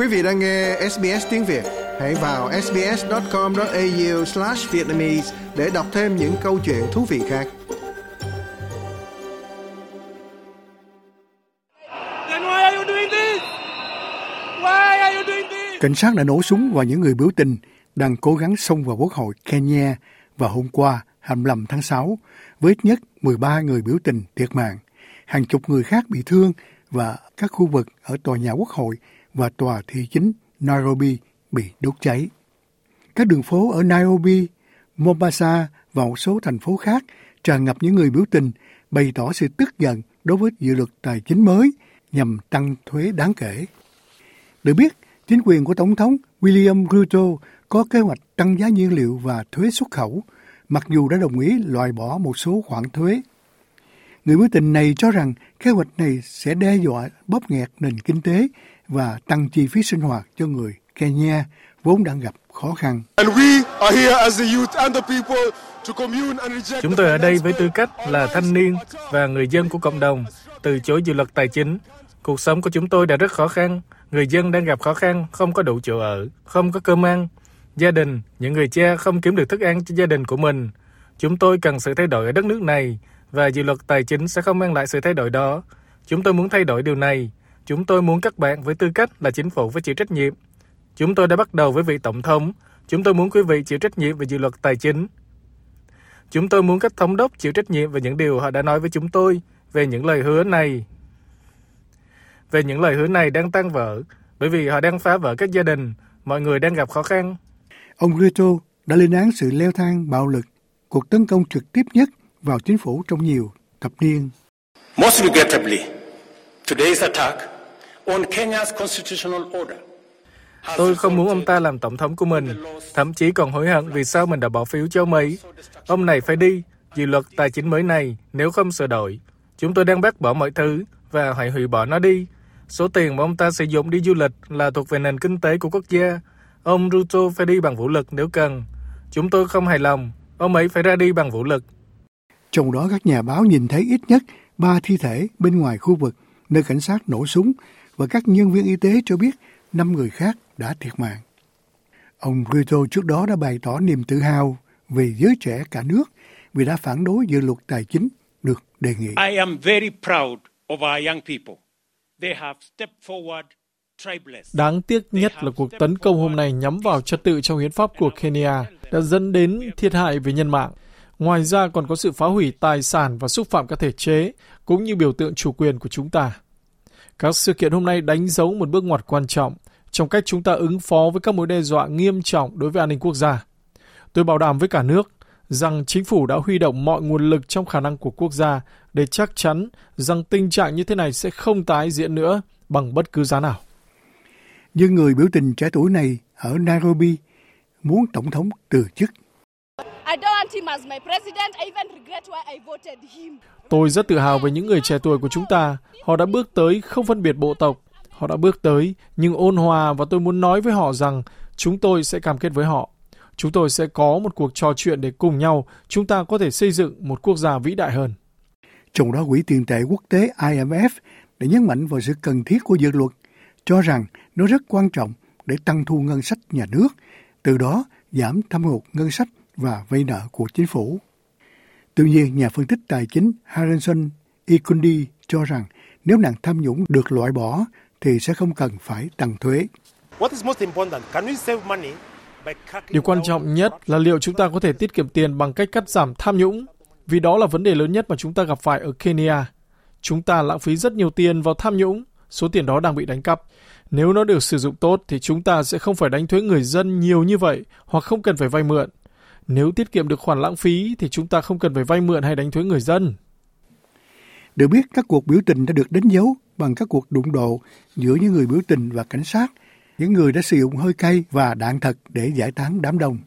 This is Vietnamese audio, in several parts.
Quý vị đang nghe SBS tiếng Việt. Hãy vào sbs.com.au/vietnamese để đọc thêm những câu chuyện thú vị khác. Cảnh sát đã nổ súng vào những người biểu tình đang cố gắng xông vào Quốc hội Kenya vào hôm qua 25 tháng 6, với ít nhất 13 người biểu tình thiệt mạng, hàng chục người khác bị thương và các khu vực ở tòa nhà Quốc hội và tòa thị chính Nairobi bị đốt cháy. Các đường phố ở Nairobi, Mombasa và một số thành phố khác tràn ngập những người biểu tình bày tỏ sự tức giận đối với dự luật tài chính mới nhằm tăng thuế đáng kể. Được biết, chính quyền của Tổng thống William Ruto có kế hoạch tăng giá nhiên liệu và thuế xuất khẩu, mặc dù đã đồng ý loại bỏ một số khoản thuế. Người biểu tình này cho rằng kế hoạch này sẽ đe dọa bóp nghẹt nền kinh tế và tăng chi phí sinh hoạt cho người Kenya vốn đang gặp khó khăn. Chúng tôi ở đây với tư cách là thanh niên và người dân của cộng đồng, từ chối dự luật tài chính. Cuộc sống của chúng tôi đã rất khó khăn. Người dân đang gặp khó khăn, không có đủ chỗ ở, không có cơm ăn. Gia đình, những người cha không kiếm được thức ăn cho gia đình của mình. Chúng tôi cần sự thay đổi ở đất nước này, và dự luật tài chính sẽ không mang lại sự thay đổi đó. Chúng tôi muốn thay đổi điều này. Chúng tôi muốn các bạn với tư cách là chính phủ phải chịu trách nhiệm. Chúng tôi đã bắt đầu với vị tổng thống. Chúng tôi muốn quý vị chịu trách nhiệm về dự luật tài chính. Chúng tôi muốn các thống đốc chịu trách nhiệm về những điều họ đã nói với chúng tôi về những lời hứa này. Về những lời hứa này đang tan vỡ, bởi vì họ đang phá vỡ các gia đình, mọi người đang gặp khó khăn. Ông Ruto đã lên án sự leo thang bạo lực, cuộc tấn công trực tiếp nhất vào chính phủ trong nhiều thập niên. Most regrettably, today's attack on Kenya's constitutional order. Tôi không muốn ông ta làm tổng thống của mình, thậm chí còn hối hận vì sao mình đã bỏ phiếu cho ông ấy. Ông này phải đi, dự luật tài chính mới này nếu không sửa đổi. Chúng tôi đang bác bỏ mọi thứ và hãy hủy bỏ nó đi. Số tiền mà ông ta sử dụng đi du lịch là thuộc về nền kinh tế của quốc gia. Ông Ruto phải đi bằng vũ lực nếu cần. Chúng tôi không hài lòng, ông ấy phải ra đi bằng vũ lực. Trong đó các nhà báo nhìn thấy ít nhất 3 thi thể bên ngoài khu vực nơi cảnh sát nổ súng và các nhân viên y tế cho biết 5 người khác đã thiệt mạng. Ông Ruto trước đó đã bày tỏ niềm tự hào về giới trẻ cả nước vì đã phản đối dự luật tài chính được đề nghị. I am very proud of our young people. They have stepped forward. Đáng tiếc nhất là cuộc tấn công hôm nay nhắm vào trật tự trong hiến pháp của Kenya đã dẫn đến thiệt hại về nhân mạng. Ngoài ra còn có sự phá hủy tài sản và xúc phạm các thể chế, cũng như biểu tượng chủ quyền của chúng ta. Các sự kiện hôm nay đánh dấu một bước ngoặt quan trọng trong cách chúng ta ứng phó với các mối đe dọa nghiêm trọng đối với an ninh quốc gia. Tôi bảo đảm với cả nước rằng chính phủ đã huy động mọi nguồn lực trong khả năng của quốc gia để chắc chắn rằng tình trạng như thế này sẽ không tái diễn nữa bằng bất cứ giá nào. Nhưng người biểu tình trẻ tuổi này ở Nairobi muốn tổng thống từ chức. Tôi rất tự hào về những người trẻ tuổi của chúng ta. Họ đã bước tới không phân biệt bộ tộc. Họ đã bước tới nhưng ôn hòa, và tôi muốn nói với họ rằng chúng tôi sẽ cam kết với họ. Chúng tôi sẽ có một cuộc trò chuyện để cùng nhau chúng ta có thể xây dựng một quốc gia vĩ đại hơn. Trong đó, Quỹ tiền tệ quốc tế IMF đã nhấn mạnh vào sự cần thiết của dự luật, cho rằng nó rất quan trọng để tăng thu ngân sách nhà nước, từ đó giảm thâm hụt ngân sách và vay nợ của chính phủ. Tuy nhiên, nhà phân tích tài chính Harrison Ikundi cho rằng nếu nạn tham nhũng được loại bỏ thì sẽ không cần phải tăng thuế. Điều quan trọng nhất là liệu chúng ta có thể tiết kiệm tiền bằng cách cắt giảm tham nhũng, vì đó là vấn đề lớn nhất mà chúng ta gặp phải ở Kenya. Chúng ta lãng phí rất nhiều tiền vào tham nhũng, số tiền đó đang bị đánh cắp. Nếu nó được sử dụng tốt thì chúng ta sẽ không phải đánh thuế người dân nhiều như vậy, hoặc không cần phải vay mượn. Nếu tiết kiệm được khoản lãng phí thì chúng ta không cần phải vay mượn hay đánh thuế người dân. Được biết, các cuộc biểu tình đã được đánh dấu bằng các cuộc đụng độ giữa những người biểu tình và cảnh sát, những người đã sử dụng hơi cay và đạn thật để giải tán đám đông.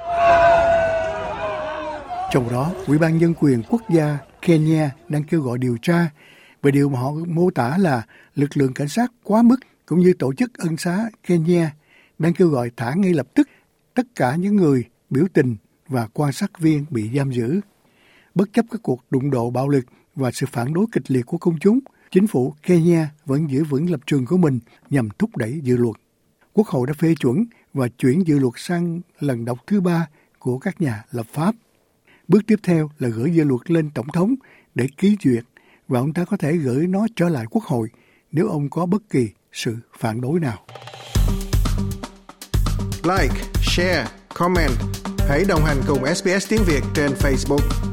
Trong đó, Ủy ban Nhân quyền Quốc gia Kenya đang kêu gọi điều tra về điều mà họ mô tả là lực lượng cảnh sát quá mức, cũng như tổ chức ân xá Kenya đang kêu gọi thả ngay lập tức tất cả những người biểu tình và quan sát viên bị giam giữ. Bất chấp các cuộc đụng độ bạo lực và sự phản đối kịch liệt của công chúng, chính phủ Kenya vẫn giữ vững lập trường của mình nhằm thúc đẩy dự luật. Quốc hội đã phê chuẩn và chuyển dự luật sang lần đọc thứ 3 của các nhà lập pháp. Bước tiếp theo là gửi dự luật lên Tổng thống để ký duyệt và ông ta có thể gửi nó trở lại Quốc hội nếu ông có bất kỳ sự phản đối nào. Like, share, comment. Hãy đồng hành cùng SBS tiếng Việt trên Facebook.